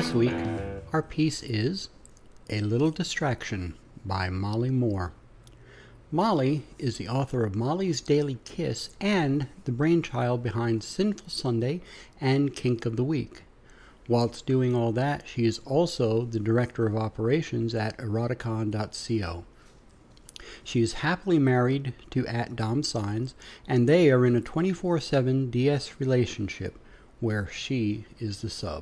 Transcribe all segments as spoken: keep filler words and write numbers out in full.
This week, our piece is A Little Distraction by Molly Moore. Molly is the author of Molly's Daily Kiss and the brainchild behind Sinful Sunday and Kink of the Week. Whilst doing all that, she is also the director of operations at eroticon dot co. She is happily married to at Dom Signs, and they are in a twenty-four seven D S relationship where she is the sub.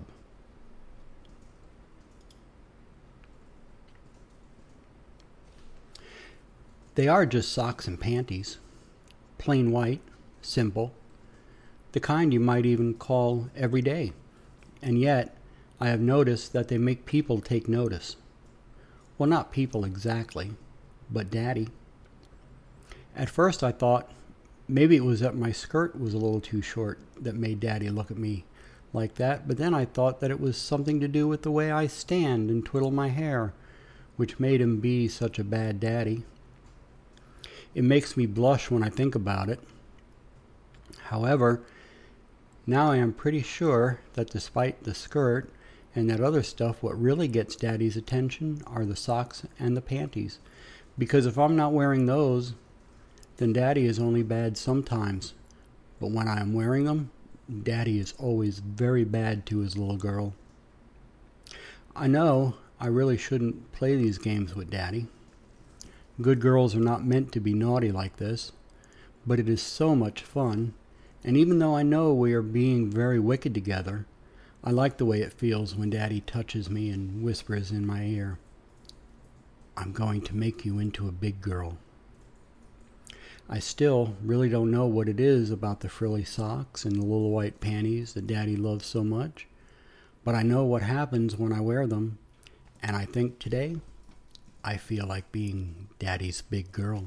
They are just socks and panties. Plain white, simple, the kind you might even call everyday. And yet, I have noticed that they make people take notice. Well, not people exactly, but Daddy. At first I thought maybe it was that my skirt was a little too short that made Daddy look at me like that, but then I thought that it was something to do with the way I stand and twiddle my hair, which made him be such a bad daddy. It makes me blush when I think about it. However, now I am pretty sure that despite the skirt and that other stuff, what really gets Daddy's attention are the socks and the panties. Because if I'm not wearing those, then Daddy is only bad sometimes. But when I am wearing them, Daddy is always very bad to his little girl. I know I really shouldn't play these games with Daddy. Good girls are not meant to be naughty like this, but it is so much fun, and even though I know we are being very wicked together, I like the way it feels when Daddy touches me and whispers in my ear, "I'm going to make you into a big girl." I still really don't know what it is about the frilly socks and the little white panties that Daddy loves so much, but I know what happens when I wear them, and I think today I feel like being Daddy's big girl.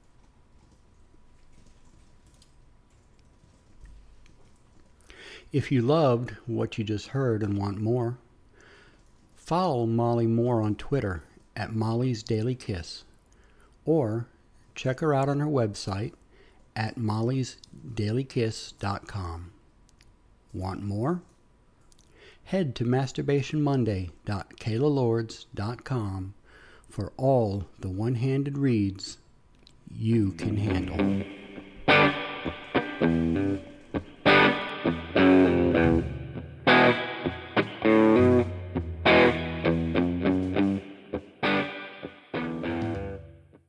If you loved what you just heard and want more, follow Molly Moore on Twitter at Molly's Daily Kiss, or check her out on her website at mollys daily kiss dot com. Want more? Head to masturbation monday dot kayla lords dot com for all the one-handed reads you can handle.